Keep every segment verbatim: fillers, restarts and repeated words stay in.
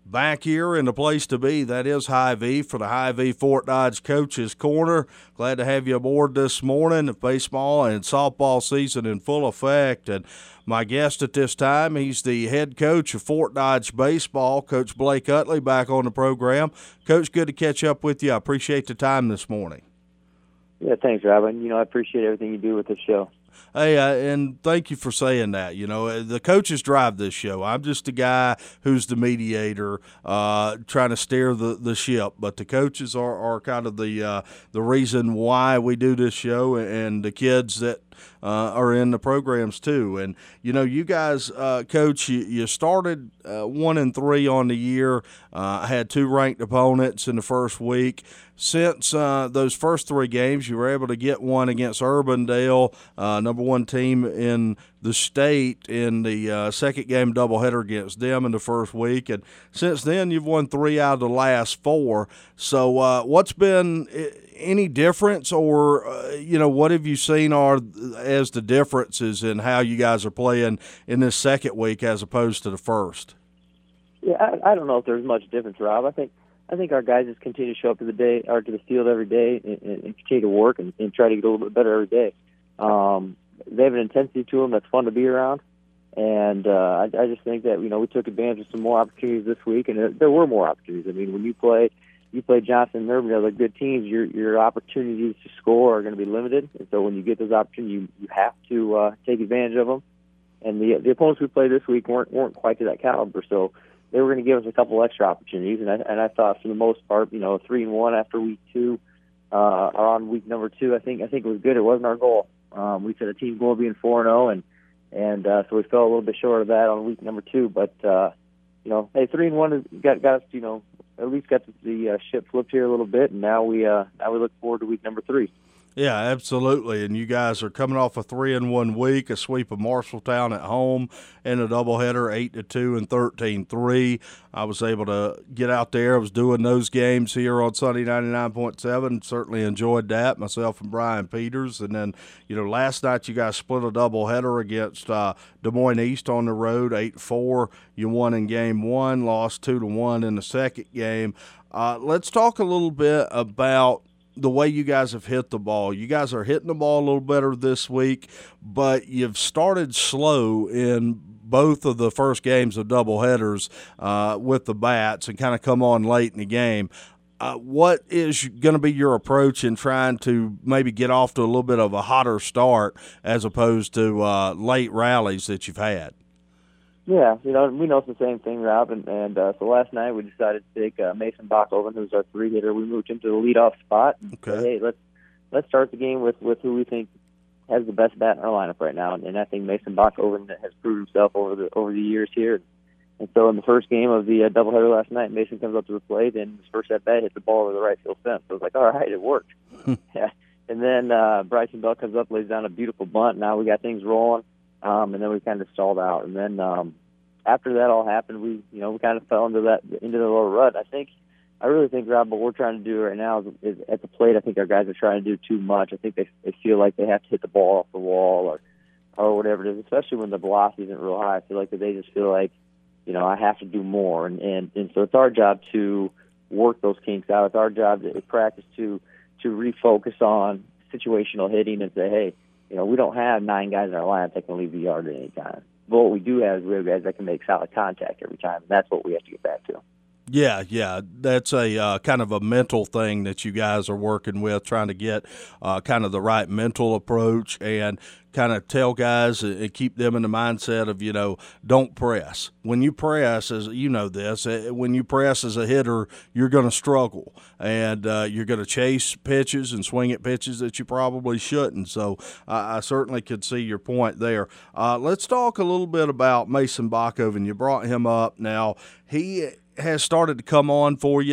back here in the place to be. That is Hy-Vee for the Hy-Vee Fort Dodge Coaches Corner. Glad to have you aboard this morning. Baseball and softball season in full effect. And my guest at this time, he's the head coach of Fort Dodge Baseball, Coach Blake Utley, back on the program. Coach, good to catch up with you. I appreciate the time this morning. Yeah, thanks, Robin. You know, I appreciate everything you do with the show. Hey, uh, and thank you for saying that. You know, the coaches drive this show. I'm just a guy who's the mediator, uh, trying to steer the, the ship. But the coaches are, are kind of the uh, the reason why we do this show, and the kids that uh, are in the programs too. And you know, you guys, uh, Coach, you, you started uh, one and three on the year. Uh, had two ranked opponents in the first week. Since uh, those first three games, you were able to get one against Urbandale, uh, number one team in the state, in the uh, second game doubleheader against them in the first week. And since then, you've won three out of the last four. So uh, what's been any difference, or, uh, you know, what have you seen are as the differences in how you guys are playing in this second week as opposed to the first? Yeah, I, I don't know if there's much difference, Rob. I think I think our guys just continue to show up to the day or to the field every day and, and, and continue to work and, and try to get a little bit better every day. Um, they have an intensity to them that's fun to be around, and uh, I, I just think that you know we took advantage of some more opportunities this week, and there, there were more opportunities. I mean, when you play, you play Johnson and Urbandale, they're good teams. Your your opportunities to score are going to be limited, and so when you get those opportunities, you, you have to uh, take advantage of them. And the the opponents we played this week weren't weren't quite to that caliber, so they were going to give us a couple extra opportunities, and I, and I thought for the most part, you know, three and one after week two, uh, or on week number two, I think I think it was good. It wasn't our goal. Um, we set a team goal being four and zero, and and uh, so we fell a little bit short of that on week number two. But uh, you know, hey, three and one has got got us, you know, at least got the uh, ship flipped here a little bit, and now we uh, now we look forward to week number three. Yeah, absolutely. And you guys are coming off a three in one week, a sweep of Marshalltown at home, and a doubleheader, eight to two and thirteen three. I was able to get out there. I was doing those games here on Sunday ninety-nine point seven. Certainly enjoyed that, myself and Brian Peters. And then, you know, last night you guys split a doubleheader against uh, Des Moines East on the road, eight four. You won in game one, lost two to one in the second game. Uh, let's talk a little bit about the way you guys have hit the ball. You guys are hitting the ball a little better this week, but you've started slow in both of the first games of doubleheaders uh, with the bats and kind of come on late in the game. Uh, what is going to be your approach in trying to maybe get off to a little bit of a hotter start as opposed to uh, late rallies that you've had? Yeah, you know, we know it's the same thing, Rob, and, and uh, so last night we decided to take uh, Mason Bachhoven, who's our three hitter. We moved him to the leadoff spot. And okay. Said, hey, let's let's start the game with, with who we think has the best bat in our lineup right now, and, and I think Mason Bachhoven has proved himself over the over the years here. And so in the first game of the uh, doubleheader last night, Mason comes up to the plate, and his first at bat hit the ball over the right field fence. So I was like, all right, it worked. Yeah. And then uh, Bryson Bell comes up, lays down a beautiful bunt. Now we got things rolling. Um, and then we kind of stalled out. And then um, after that all happened, we, you know, we kind of fell into that into the little rut. I think, I really think, Rob, what we're trying to do right now is, is at the plate. I think our guys are trying to do too much. I think they they feel like they have to hit the ball off the wall or or whatever it is. Especially when the velocity isn't real high. I feel like that they just feel like, you know, I have to do more. And and and so it's our job to work those kinks out. It's our job to practice to to refocus on situational hitting and say, hey, you know, we don't have nine guys in our lineup that can leave the yard at any time. But what we do have is we have guys that can make solid contact every time, and that's what we have to get back to. Yeah, yeah, that's a uh, kind of a mental thing that you guys are working with, trying to get uh, kind of the right mental approach and kind of tell guys and keep them in the mindset of, you know, don't press. When you press, as you know this, when you press as a hitter, you're going to struggle, and uh, you're going to chase pitches and swing at pitches that you probably shouldn't. So uh, I certainly could see your point there. Uh, let's talk a little bit about Mason Bachhoven. You brought him up. Now, he has started to come on for you.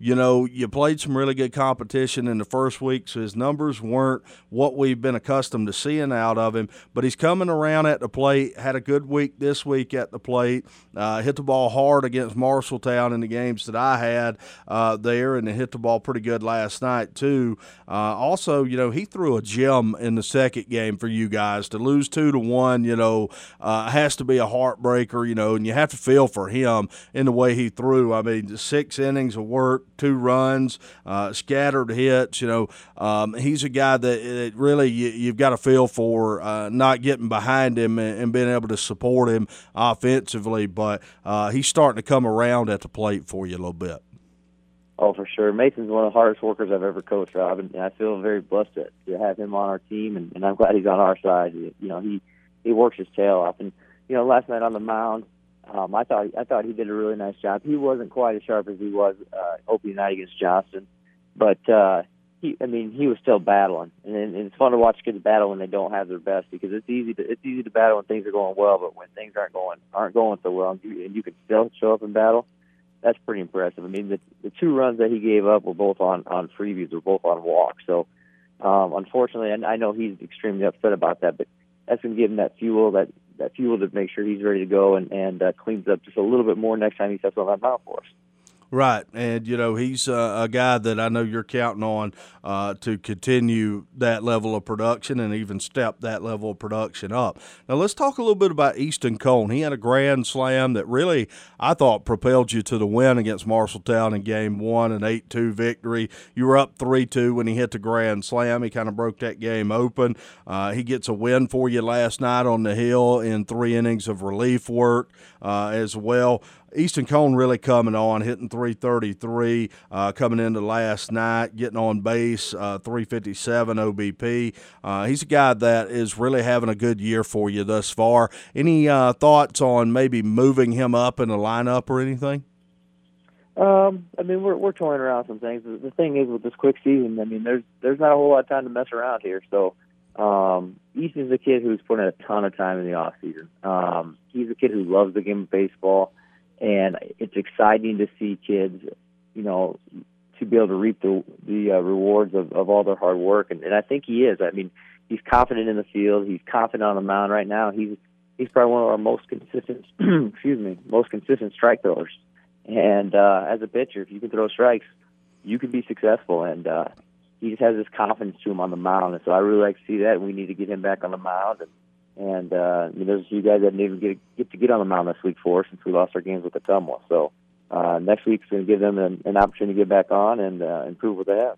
you know, you played some really good competition in the first week, so his numbers weren't what we've been accustomed to seeing out of him. But he's coming around at the plate, had a good week this week at the plate, uh, hit the ball hard against Marshalltown in the games that I had uh, there, and then hit the ball pretty good last night too. Uh, also, you know, he threw a gem in the second game for you guys. To lose two to one, you know, uh, has to be a heartbreaker, you know, and you have to feel for him in the way he threw. I mean, six innings of work, two runs, uh, scattered hits. You know, um, he's a guy that, that really you, you've got to feel for, uh, not getting behind him and, and being able to support him offensively. But uh, he's starting to come around at the plate for you a little bit. Oh, for sure. Mason's one of the hardest workers I've ever coached, Rob, and I feel very blessed to, to have him on our team, and, and I'm glad he's on our side. You know, he he works his tail off, and you know, last night on the mound, um, I thought I thought he did a really nice job. He wasn't quite as sharp as he was uh, opening night against Johnston, but uh, he, I mean, he was still battling, and, and it's fun to watch kids battle when they don't have their best, because it's easy to it's easy to battle when things are going well, but when things aren't going aren't going so well, and you, and you can still show up and battle. That's pretty impressive. I mean, the, the two runs that he gave up were both on, on freebies, were both on walks. So, um, unfortunately, and I know he's extremely upset about that, but that's going to give him that fuel, that, that fuel to make sure he's ready to go and, and uh, cleans up just a little bit more next time he steps on that mound for us. Right, and, you know, he's uh, a guy that I know you're counting on uh, to continue that level of production and even step that level of production up. Now, let's talk a little bit about Easton Cone. He had a grand slam that really, I thought, propelled you to the win against Marshalltown in game one, an eight two victory. You were up three two when he hit the grand slam. He kind of broke that game open. Uh, he gets a win for you last night on the hill in three innings of relief work uh, as well. Easton Cone really coming on, hitting three thirty-three, uh, coming into last night, getting on base, uh, three fifty-seven O B P. Uh, he's a guy that is really having a good year for you thus far. Any uh, thoughts on maybe moving him up in the lineup or anything? Um, I mean, we're we're toying around some things. The thing is, with this quick season, I mean, there's there's not a whole lot of time to mess around here. So, um, Easton's a kid who's put in a ton of time in the off season. Um, he's a kid who loves the game of baseball. And it's exciting to see kids, you know, to be able to reap the the uh, rewards of, of all their hard work. And, and I think he is. I mean, he's confident in the field. He's confident on the mound right now. He's he's probably one of our most consistent, excuse me, most consistent strike throwers. And uh, as a pitcher, if you can throw strikes, you can be successful. And uh, he just has this confidence to him on the mound. And so I really like to see that. We need to get him back on the mound. And, And uh, I mean, there's a few guys that didn't even get, get to get on the mound this week for us since we lost our games with the Ottumwa. So uh, next week's going to give them an, an opportunity to get back on and uh, improve what they have.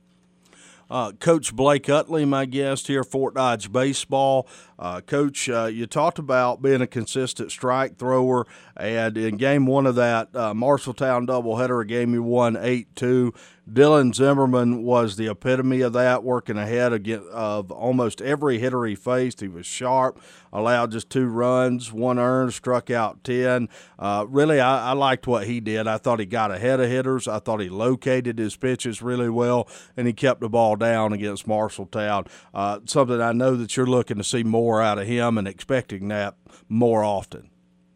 Uh, Coach Blake Utley, my guest here, Fort Dodge Baseball. Uh, Coach, uh, you talked about being a consistent strike thrower, and in game one of that uh, Marshalltown doubleheader, a game you won eight two, Dylan Zimmerman was the epitome of that, working ahead of almost every hitter he faced. He was sharp, allowed just two runs, one earned, struck out ten. Uh, really, I, I liked what he did. I thought he got ahead of hitters. I thought he located his pitches really well, and he kept the ball down against Marshalltown. Uh, something I know that you're looking to see more out of him and expecting that more often.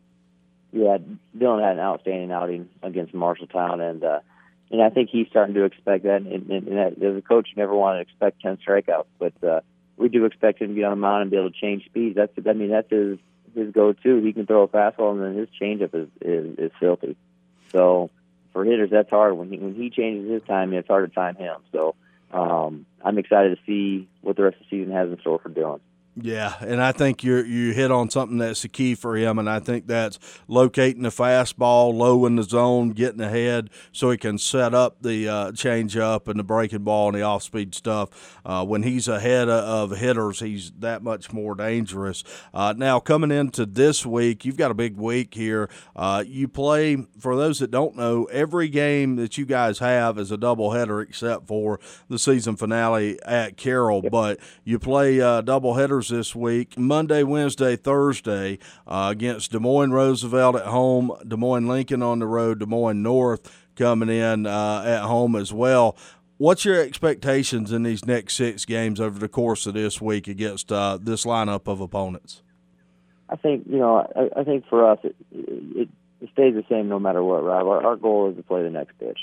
Yeah, Dylan had an outstanding outing against Marshalltown, and uh, and I think he's starting to expect that. And, and, and that, as a coach, you never want to expect ten strikeouts, but uh, we do expect him to get on the mound and be able to change speeds. That's I mean that's his his go-to. He can throw a fastball, and then his changeup is, is is filthy. So for hitters, that's hard. When he when he changes his timing, it's hard to time him. So um, I'm excited to see what the rest of the season has in store for Dylan. Yeah, and I think you you hit on something that's the key for him, and I think that's locating the fastball low in the zone, getting ahead so he can set up the uh, change-up and the breaking ball and the off-speed stuff. Uh, when he's ahead of hitters, he's that much more dangerous. Uh, now, coming into this week, you've got a big week here. Uh, you play, for those that don't know, every game that you guys have is a doubleheader except for the season finale at Carroll, but you play uh, doubleheaders this week, Monday, Wednesday, Thursday, uh, against Des Moines Roosevelt at home, Des Moines Lincoln on the road, Des Moines North coming in uh, at home as well. What's your expectations in these next six games over the course of this week against uh, this lineup of opponents? I think, you know, I, I think for us it, it, it stays the same no matter what, Rob. Our, our goal is to play the next pitch.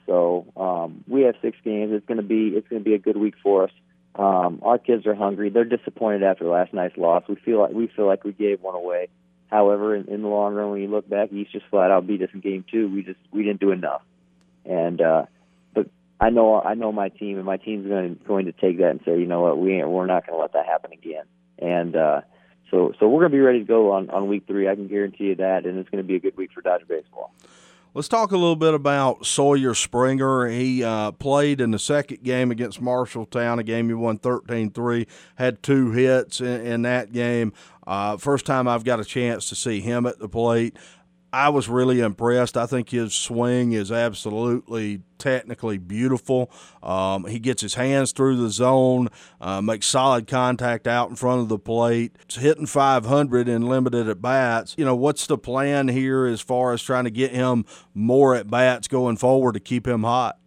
So um, we have six games. It's going to be it's going to be a good week for us. Um, our kids are hungry. They're disappointed after last night's loss. We feel like we feel like we gave one away. However, in, in the long run, when you look back, East just flat out beat us in game two. We just we didn't do enough. And uh, but I know I know my team, and my team's going to going to take that and say, you know what, we ain't, we're not going to let that happen again. And uh, so so we're going to be ready to go on, on week three. I can guarantee you that, and it's going to be a good week for Dodger baseball. Let's talk a little bit about Sawyer Springer. He uh, played in the second game against Marshalltown, a game he won thirteen three, had two hits in, in that game. Uh, first time I've got a chance to see him at the plate. I was really impressed. I think his swing is absolutely technically beautiful. Um, he gets his hands through the zone, uh, makes solid contact out in front of the plate. It's hitting five hundred in limited at-bats. You know, what's the plan here as far as trying to get him more at-bats going forward to keep him hot?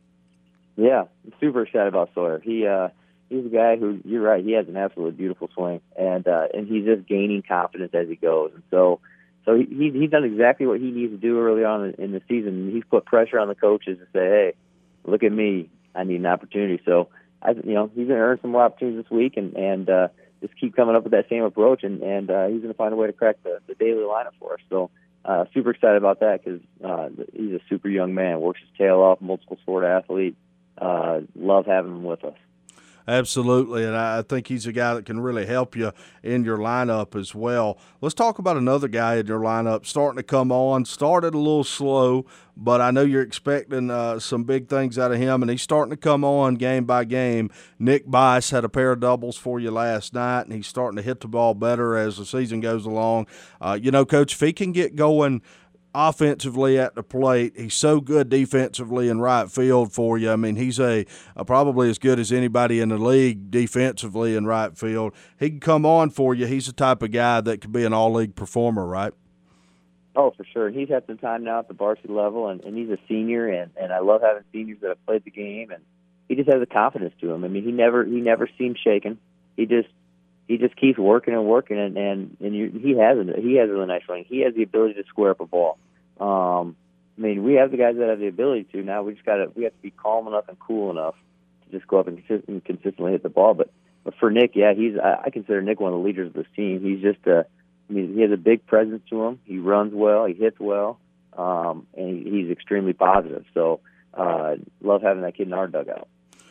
Yeah, I'm super excited about Sawyer. He uh, he's a guy who, you're right, he has an absolutely beautiful swing, and uh, and he's just gaining confidence as he goes. And so So he, he's done exactly what he needs to do early on in, in the season. He's put pressure on the coaches to say, "Hey, look at me. I need an opportunity." So, I, you know, he's going to earn some more opportunities this week, and and uh, just keep coming up with that same approach, and and uh, he's going to find a way to crack the, the daily lineup for us. So, uh, super excited about that because uh, he's a super young man, works his tail off, multiple sport athlete. Uh, love having him with us. Absolutely, and I think he's a guy that can really help you in your lineup as well. Let's talk about another guy in your lineup starting to come on. Started a little slow, but I know you're expecting uh, some big things out of him, and he's starting to come on game by game. Nick Bice had a pair of doubles for you last night, and he's starting to hit the ball better as the season goes along. Uh, you know, Coach, if he can get going offensively at the plate, he's so good defensively in right field for you. I mean, he's a, a probably as good as anybody in the league defensively in right field. He can come on for you. He's the type of guy that could be an all-league performer, right? Oh, for sure. He's had some time now at the varsity level, and, and he's a senior, and, and I love having seniors that have played the game, and he just has a confidence to him. I mean, he never he never seems shaken. He just he just keeps working and working, and and, and you, he has a, he has a really nice swing. He has the ability to square up a ball. Um, I mean, we have the guys that have the ability to. Now we just got to we have to be calm enough and cool enough to just go up and, consist- and consistently hit the ball. But but for Nick, yeah, he's I, I consider Nick one of the leaders of this team. He's just a I mean, he has a big presence to him. He runs well. He hits well, um, and he, he's extremely positive. So uh, love having that kid in our dugout.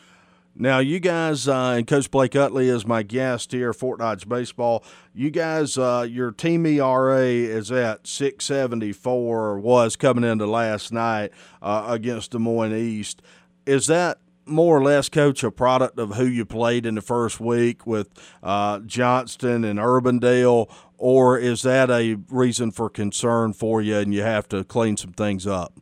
Now, you guys, uh, and Coach Blake Utley is my guest here, Fort Dodge Baseball. You guys, uh, your team E R A is at six seventy-four, was coming into last night uh, against Des Moines East. Is that more or less, Coach, a product of who you played in the first week with uh, Johnston and Urbandale, or is that a reason for concern for you and you have to clean some things up?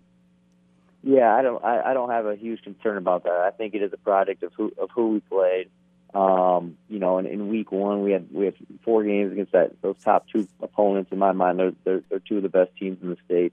Yeah, I don't. I, I don't have a huge concern about that. I think it is a product of who of who we played. Um, you know, in, in week one, we had we had four games against that those top two opponents. In my mind, they're they're, they're two of the best teams in the state.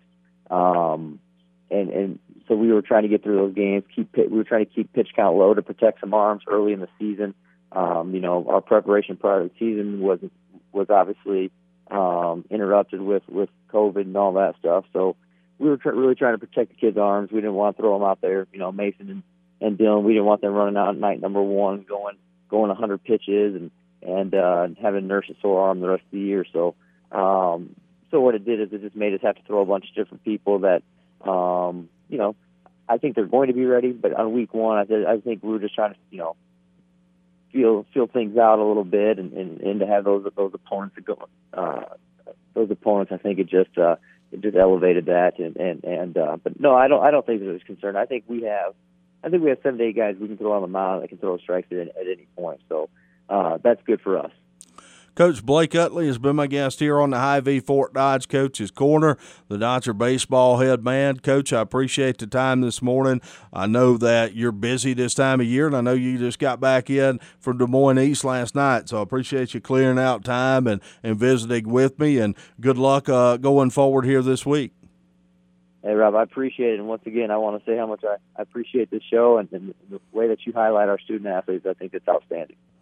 Um, and and so we were trying to get through those games. Keep we were trying to keep pitch count low to protect some arms early in the season. Um, you know, our preparation prior to the season was was obviously um, interrupted with with COVID and all that stuff. So we were tr- really trying to protect the kids' arms. We didn't want to throw them out there. You know, Mason and, and Dylan, we didn't want them running out at night number one, going going one hundred pitches and and uh, having to nurse a sore arm the rest of the year. So, um, so what it did is it just made us have to throw a bunch of different people that, um, you know, I think they're going to be ready. But on week one, I, th- I think we were just trying to, you know, feel feel things out a little bit, and, and, and to have those those opponents to go, uh, those opponents, I think it just. Uh, It just elevated that, and and and uh, but no, I don't. I don't think there's concern. I think we have, I think we have seven to eight guys we can throw on the mound that can throw strikes at, at any point. So uh, that's good for us. Coach Blake Utley has been my guest here on the Hy-Vee Fort Dodge Coach's Corner, the Dodger baseball head man. Coach, I appreciate the time this morning. I know that you're busy this time of year, and I know you just got back in from Des Moines East last night, so I appreciate you clearing out time and, and visiting with me, and good luck uh, going forward here this week. Hey, Rob, I appreciate it. And once again, I want to say how much I, I appreciate this show and, and the way that you highlight our student athletes. I think it's outstanding.